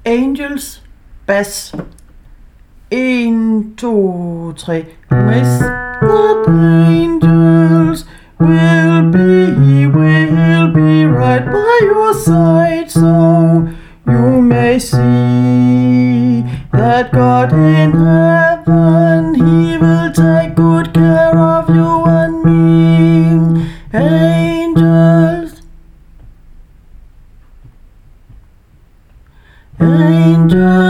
Angels, bass. 1, 2, 3. Mr. Angels will be right by your side, so you may see that God in heaven, He will take good care of you and me. Angels, angels.